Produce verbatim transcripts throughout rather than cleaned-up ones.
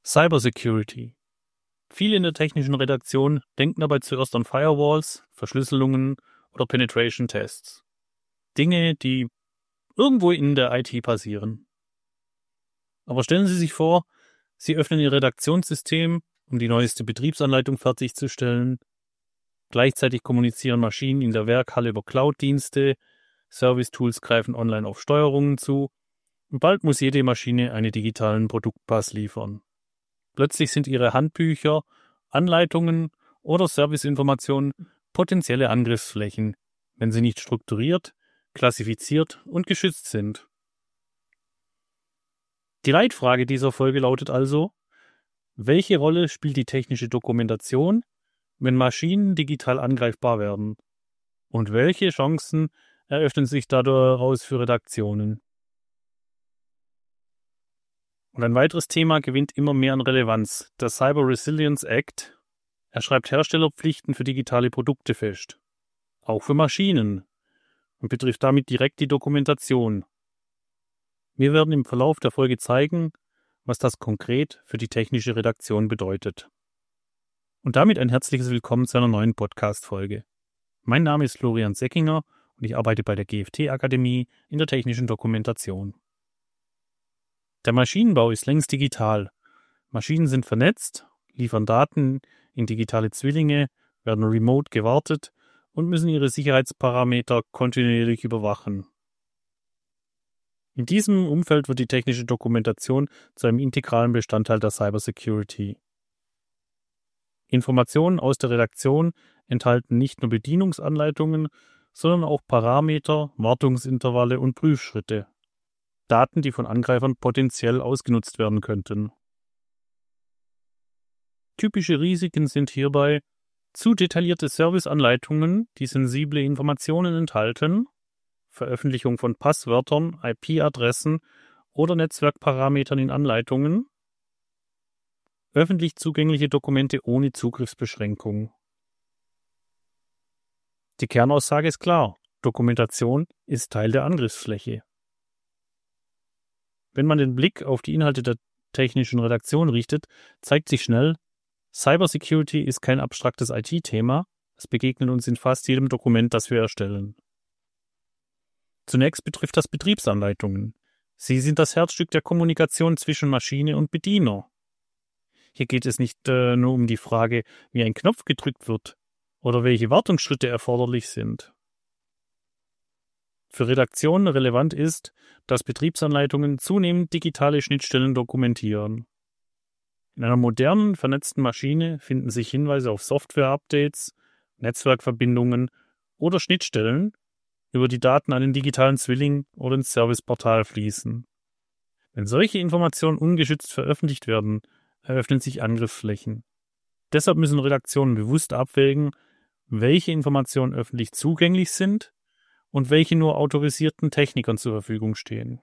Cybersecurity. Viele in der technischen Redaktion denken dabei zuerst an Firewalls, Verschlüsselungen oder Penetration-Tests. Dinge, die irgendwo in der I T passieren. Aber stellen Sie sich vor, Sie öffnen Ihr Redaktionssystem, um die neueste Betriebsanleitung fertigzustellen. Gleichzeitig kommunizieren Maschinen in der Werkhalle über Cloud-Dienste, Service-Tools greifen online auf Steuerungen zu und bald muss jede Maschine einen digitalen Produktpass liefern. Plötzlich sind Ihre Handbücher, Anleitungen oder Serviceinformationen potenzielle Angriffsflächen, wenn sie nicht strukturiert, klassifiziert und geschützt sind. Die Leitfrage dieser Folge lautet also: Welche Rolle spielt die technische Dokumentation, wenn Maschinen digital angreifbar werden? Und welche Chancen eröffnen sich daraus für Redaktionen? Und ein weiteres Thema gewinnt immer mehr an Relevanz: der Cyber Resilience Act. Er schreibt Herstellerpflichten für digitale Produkte fest, auch für Maschinen, und betrifft damit direkt die Dokumentation. Wir werden im Verlauf der Folge zeigen, was das konkret für die technische Redaktion bedeutet. Und damit ein herzliches Willkommen zu einer neuen Podcast-Folge. Mein Name ist Florian Seckinger und ich arbeite bei der G F T-Akademie in der technischen Dokumentation. Der Maschinenbau ist längst digital. Maschinen sind vernetzt, liefern Daten in digitale Zwillinge, werden remote gewartet und müssen ihre Sicherheitsparameter kontinuierlich überwachen. In diesem Umfeld wird die technische Dokumentation zu einem integralen Bestandteil der Cybersecurity. Informationen aus der Redaktion enthalten nicht nur Bedienungsanleitungen, sondern auch Parameter, Wartungsintervalle und Prüfschritte. Daten, die von Angreifern potenziell ausgenutzt werden könnten. Typische Risiken sind hierbei zu detaillierte Serviceanleitungen, die sensible Informationen enthalten, Veröffentlichung von Passwörtern, I P-Adressen oder Netzwerkparametern in Anleitungen, öffentlich zugängliche Dokumente ohne Zugriffsbeschränkung. Die Kernaussage ist klar: Dokumentation ist Teil der Angriffsfläche. Wenn man den Blick auf die Inhalte der technischen Redaktion richtet, zeigt sich schnell, Cybersecurity ist kein abstraktes I T-Thema, es begegnet uns in fast jedem Dokument, das wir erstellen. Zunächst betrifft das Betriebsanleitungen. Sie sind das Herzstück der Kommunikation zwischen Maschine und Bediener. Hier geht es nicht äh, nur um die Frage, wie ein Knopf gedrückt wird oder welche Wartungsschritte erforderlich sind. Für Redaktionen relevant ist, dass Betriebsanleitungen zunehmend digitale Schnittstellen dokumentieren. In einer modernen, vernetzten Maschine finden sich Hinweise auf Software-Updates, Netzwerkverbindungen oder Schnittstellen, über die Daten an den digitalen Zwilling oder ins Serviceportal fließen. Wenn solche Informationen ungeschützt veröffentlicht werden, eröffnen sich Angriffsflächen. Deshalb müssen Redaktionen bewusst abwägen, welche Informationen öffentlich zugänglich sind und welche nur autorisierten Technikern zur Verfügung stehen.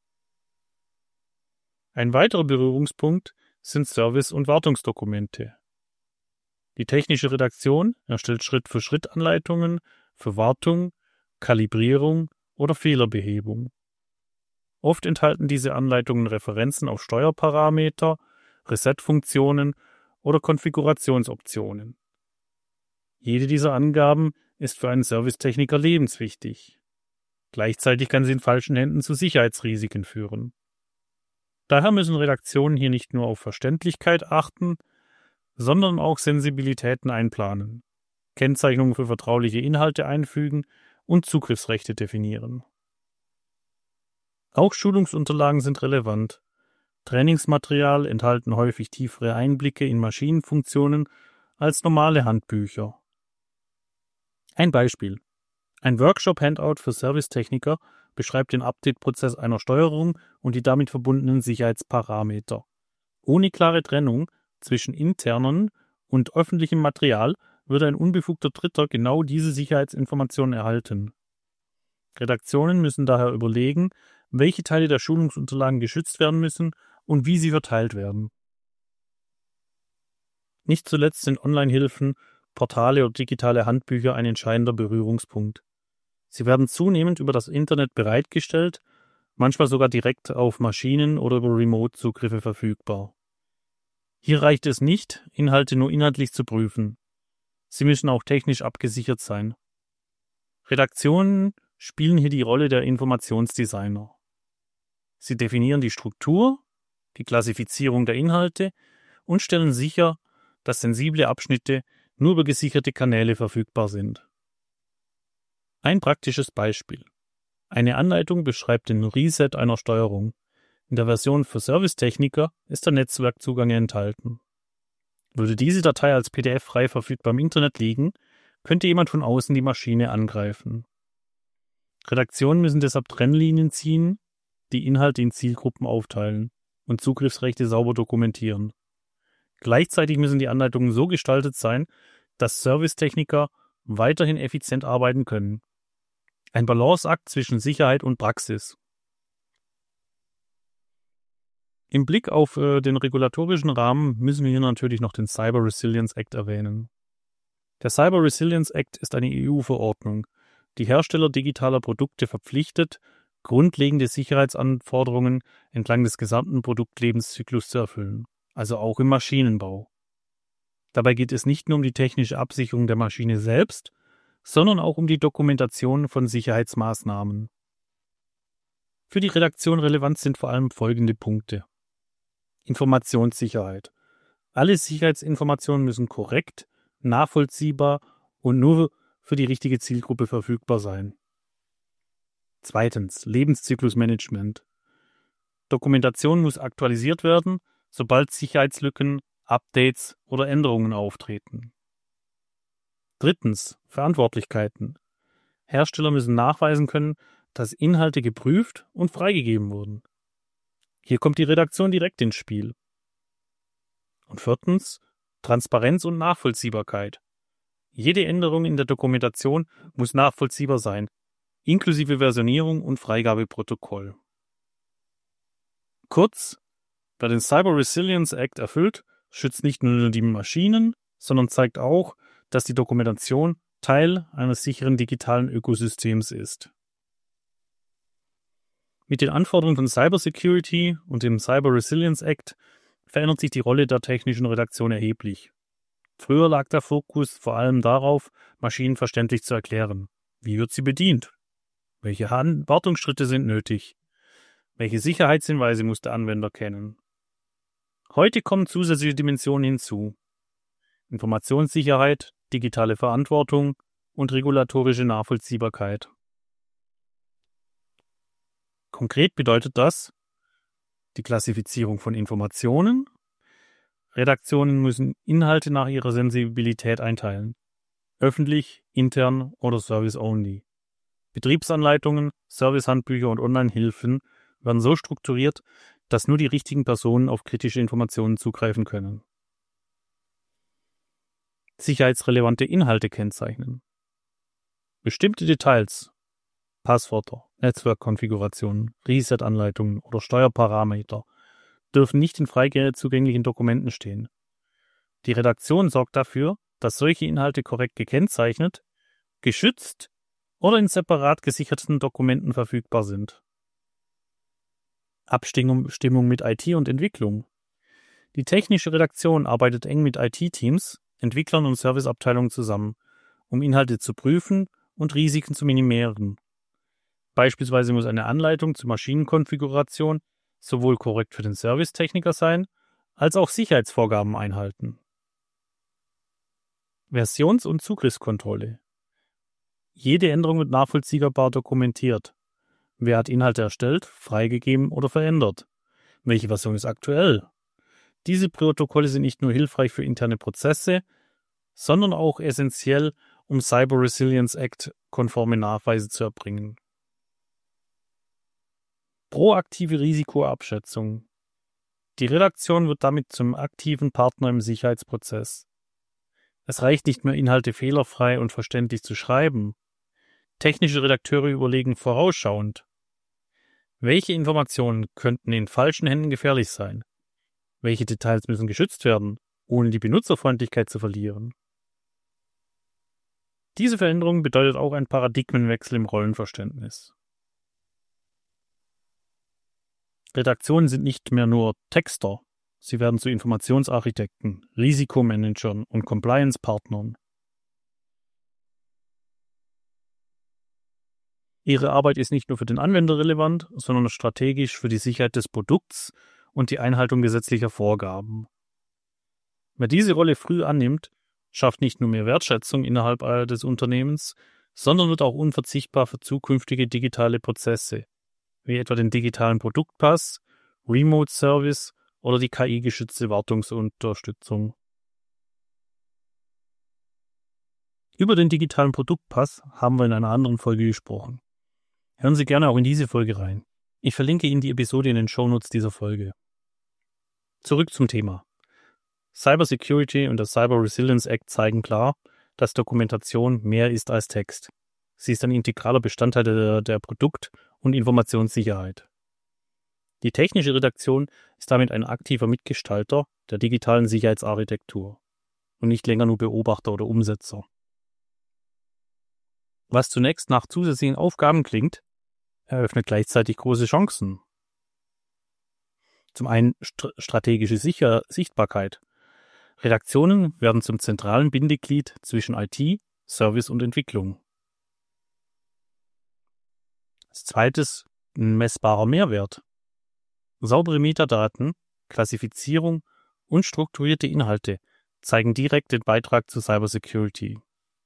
Ein weiterer Berührungspunkt sind Service- und Wartungsdokumente. Die technische Redaktion erstellt Schritt-für-Schritt-Anleitungen für Wartung, Kalibrierung oder Fehlerbehebung. Oft enthalten diese Anleitungen Referenzen auf Steuerparameter, Reset-Funktionen oder Konfigurationsoptionen. Jede dieser Angaben ist für einen Servicetechniker lebenswichtig. Gleichzeitig kann sie in falschen Händen zu Sicherheitsrisiken führen. Daher müssen Redaktionen hier nicht nur auf Verständlichkeit achten, sondern auch Sensibilitäten einplanen, Kennzeichnungen für vertrauliche Inhalte einfügen und Zugriffsrechte definieren. Auch Schulungsunterlagen sind relevant. Trainingsmaterial enthalten häufig tiefere Einblicke in Maschinenfunktionen als normale Handbücher. Ein Beispiel: Ein Workshop-Handout für Servicetechniker beschreibt den Update-Prozess einer Steuerung und die damit verbundenen Sicherheitsparameter. Ohne klare Trennung zwischen internen und öffentlichem Material würde ein unbefugter Dritter genau diese Sicherheitsinformationen erhalten. Redaktionen müssen daher überlegen, welche Teile der Schulungsunterlagen geschützt werden müssen und wie sie verteilt werden. Nicht zuletzt sind Online-Hilfen, Portale oder digitale Handbücher ein entscheidender Berührungspunkt. Sie werden zunehmend über das Internet bereitgestellt, manchmal sogar direkt auf Maschinen oder über Remote-Zugriffe verfügbar. Hier reicht es nicht, Inhalte nur inhaltlich zu prüfen. Sie müssen auch technisch abgesichert sein. Redaktionen spielen hier die Rolle der Informationsdesigner. Sie definieren die Struktur, die Klassifizierung der Inhalte und stellen sicher, dass sensible Abschnitte nur über gesicherte Kanäle verfügbar sind. Ein praktisches Beispiel. Eine Anleitung beschreibt den Reset einer Steuerung. In der Version für Servicetechniker ist der Netzwerkzugang enthalten. Würde diese Datei als P D F frei verfügbar im Internet liegen, könnte jemand von außen die Maschine angreifen. Redaktionen müssen deshalb Trennlinien ziehen, die Inhalte in Zielgruppen aufteilen und Zugriffsrechte sauber dokumentieren. Gleichzeitig müssen die Anleitungen so gestaltet sein, dass Servicetechniker weiterhin effizient arbeiten können. Ein Balanceakt zwischen Sicherheit und Praxis. Im Blick auf äh, den regulatorischen Rahmen müssen wir hier natürlich noch den Cyber Resilience Act erwähnen. Der Cyber Resilience Act ist eine E U-Verordnung, die Hersteller digitaler Produkte verpflichtet, grundlegende Sicherheitsanforderungen entlang des gesamten Produktlebenszyklus zu erfüllen, also auch im Maschinenbau. Dabei geht es nicht nur um die technische Absicherung der Maschine selbst, sondern auch um die Dokumentation von Sicherheitsmaßnahmen. Für die Redaktion relevant sind vor allem folgende Punkte. Informationssicherheit. Alle Sicherheitsinformationen müssen korrekt, nachvollziehbar und nur für die richtige Zielgruppe verfügbar sein. Zweitens, Lebenszyklusmanagement. Dokumentation muss aktualisiert werden, sobald Sicherheitslücken, Updates oder Änderungen auftreten. Drittens, Verantwortlichkeiten. Hersteller müssen nachweisen können, dass Inhalte geprüft und freigegeben wurden. Hier kommt die Redaktion direkt ins Spiel. Und viertens, Transparenz und Nachvollziehbarkeit. Jede Änderung in der Dokumentation muss nachvollziehbar sein, inklusive Versionierung und Freigabeprotokoll. Kurz, wer den Cyber Resilience Act erfüllt, schützt nicht nur die Maschinen, sondern zeigt auch, dass die Dokumentation Teil eines sicheren digitalen Ökosystems ist. Mit den Anforderungen von Cybersecurity und dem Cyber Resilience Act verändert sich die Rolle der technischen Redaktion erheblich. Früher lag der Fokus vor allem darauf, Maschinen verständlich zu erklären. Wie wird sie bedient? Welche Wartungsschritte sind nötig? Welche Sicherheitshinweise muss der Anwender kennen? Heute kommen zusätzliche Dimensionen hinzu. Informationssicherheit, digitale Verantwortung und regulatorische Nachvollziehbarkeit. Konkret bedeutet das die Klassifizierung von Informationen. Redaktionen müssen Inhalte nach ihrer Sensibilität einteilen. Öffentlich, intern oder Service-only. Betriebsanleitungen, Servicehandbücher und Online-Hilfen werden so strukturiert, dass nur die richtigen Personen auf kritische Informationen zugreifen können. Sicherheitsrelevante Inhalte kennzeichnen. Bestimmte Details, Passwörter, Netzwerkkonfigurationen, Reset-Anleitungen oder Steuerparameter dürfen nicht in frei zugänglichen Dokumenten stehen. Die Redaktion sorgt dafür, dass solche Inhalte korrekt gekennzeichnet, geschützt oder in separat gesicherten Dokumenten verfügbar sind. Abstimmung mit I T und Entwicklung. Die technische Redaktion arbeitet eng mit I T-Teams, Entwicklern und Serviceabteilungen zusammen, um Inhalte zu prüfen und Risiken zu minimieren. Beispielsweise muss eine Anleitung zur Maschinenkonfiguration sowohl korrekt für den Servicetechniker sein, als auch Sicherheitsvorgaben einhalten. Versions- und Zugriffskontrolle. Jede Änderung wird nachvollziehbar dokumentiert. Wer hat Inhalte erstellt, freigegeben oder verändert? Welche Version ist aktuell? Diese Protokolle sind nicht nur hilfreich für interne Prozesse, sondern auch essentiell, um Cyber Resilience Act konforme Nachweise zu erbringen. Proaktive Risikoabschätzung. Die Redaktion wird damit zum aktiven Partner im Sicherheitsprozess. Es reicht nicht mehr, Inhalte fehlerfrei und verständlich zu schreiben. Technische Redakteure überlegen vorausschauend: Welche Informationen könnten in falschen Händen gefährlich sein? Welche Details müssen geschützt werden, ohne die Benutzerfreundlichkeit zu verlieren? Diese Veränderung bedeutet auch einen Paradigmenwechsel im Rollenverständnis. Redaktionen sind nicht mehr nur Texter, Sie werden zu Informationsarchitekten, Risikomanagern und Compliance-Partnern. Ihre Arbeit ist nicht nur für den Anwender relevant, sondern strategisch für die Sicherheit des Produkts und die Einhaltung gesetzlicher Vorgaben. Wer diese Rolle früh annimmt, schafft nicht nur mehr Wertschätzung innerhalb des Unternehmens, sondern wird auch unverzichtbar für zukünftige digitale Prozesse, wie etwa den digitalen Produktpass, Remote Service oder die K I-gestützte Wartungsunterstützung. Über den digitalen Produktpass haben wir in einer anderen Folge gesprochen. Hören Sie gerne auch in diese Folge rein. Ich verlinke Ihnen die Episode in den Shownotes dieser Folge. Zurück zum Thema. Cybersecurity und der Cyber Resilience Act zeigen klar, dass Dokumentation mehr ist als Text. Sie ist ein integraler Bestandteil der, der Produkt- und Informationssicherheit. Die technische Redaktion ist damit ein aktiver Mitgestalter der digitalen Sicherheitsarchitektur und nicht länger nur Beobachter oder Umsetzer. Was zunächst nach zusätzlichen Aufgaben klingt, eröffnet gleichzeitig große Chancen. Zum einen st- strategische Sicher- Sichtbarkeit. Redaktionen werden zum zentralen Bindeglied zwischen I T, Service und Entwicklung. Als zweites ein messbarer Mehrwert. Saubere Metadaten, Klassifizierung und strukturierte Inhalte zeigen direkt den Beitrag zur Cybersecurity.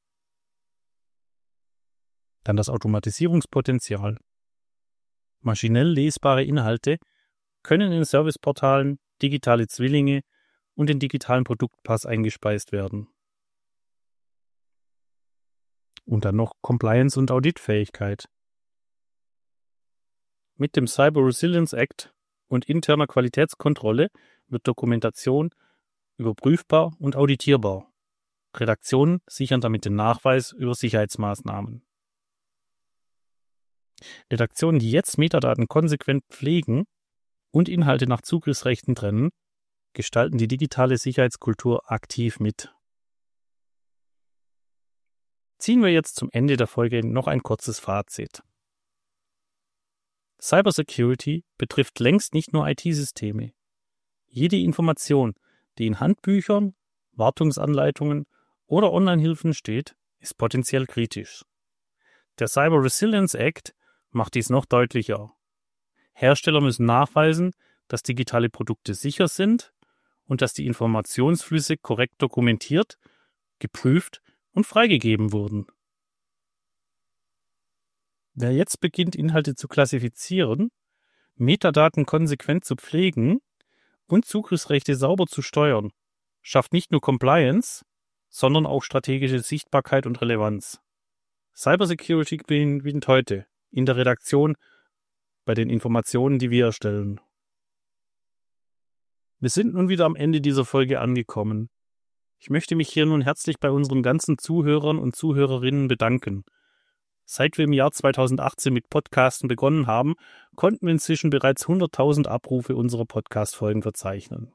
Dann das Automatisierungspotenzial. Maschinell lesbare Inhalte können in Serviceportalen, digitale Zwillinge und den digitalen Produktpass eingespeist werden. Und dann noch Compliance- und Auditfähigkeit. Mit dem Cyber Resilience Act und interner Qualitätskontrolle wird Dokumentation überprüfbar und auditierbar. Redaktionen sichern damit den Nachweis über Sicherheitsmaßnahmen. Redaktionen, die jetzt Metadaten konsequent pflegen und Inhalte nach Zugriffsrechten trennen, gestalten die digitale Sicherheitskultur aktiv mit. Ziehen wir jetzt zum Ende der Folge noch ein kurzes Fazit. Cybersecurity betrifft längst nicht nur I T-Systeme. Jede Information, die in Handbüchern, Wartungsanleitungen oder Online-Hilfen steht, ist potenziell kritisch. Der Cyber Resilience Act macht dies noch deutlicher. Hersteller müssen nachweisen, dass digitale Produkte sicher sind und dass die Informationsflüsse korrekt dokumentiert, geprüft und freigegeben wurden. Wer jetzt beginnt, Inhalte zu klassifizieren, Metadaten konsequent zu pflegen und Zugriffsrechte sauber zu steuern, schafft nicht nur Compliance, sondern auch strategische Sichtbarkeit und Relevanz. Cybersecurity gewinnt heute in der Redaktion bei den Informationen, die wir erstellen. Wir sind nun wieder am Ende dieser Folge angekommen. Ich möchte mich hier nun herzlich bei unseren ganzen Zuhörern und Zuhörerinnen bedanken. Seit wir im Jahr zweitausendachtzehn mit Podcasten begonnen haben, konnten wir inzwischen bereits hunderttausend Abrufe unserer Podcast-Folgen verzeichnen.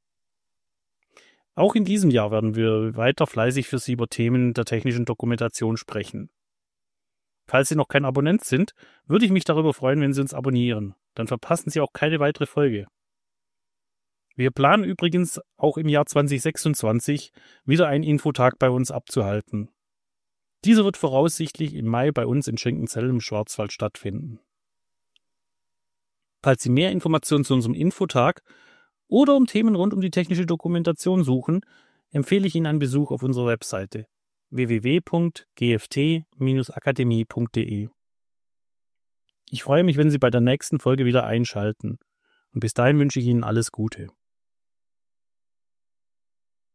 Auch in diesem Jahr werden wir weiter fleißig für Sie über Themen der technischen Dokumentation sprechen. Falls Sie noch kein Abonnent sind, würde ich mich darüber freuen, wenn Sie uns abonnieren. Dann verpassen Sie auch keine weitere Folge. Wir planen übrigens auch im Jahr zweitausendsechsundzwanzig wieder einen Infotag bei uns abzuhalten. Dieser wird voraussichtlich im Mai bei uns in Schenkenzell im Schwarzwald stattfinden. Falls Sie mehr Informationen zu unserem Infotag oder um Themen rund um die technische Dokumentation suchen, empfehle ich Ihnen einen Besuch auf unserer Webseite w w w punkt g f t Bindestrich akademie punkt d e. Ich freue mich, wenn Sie bei der nächsten Folge wieder einschalten. Und bis dahin wünsche ich Ihnen alles Gute.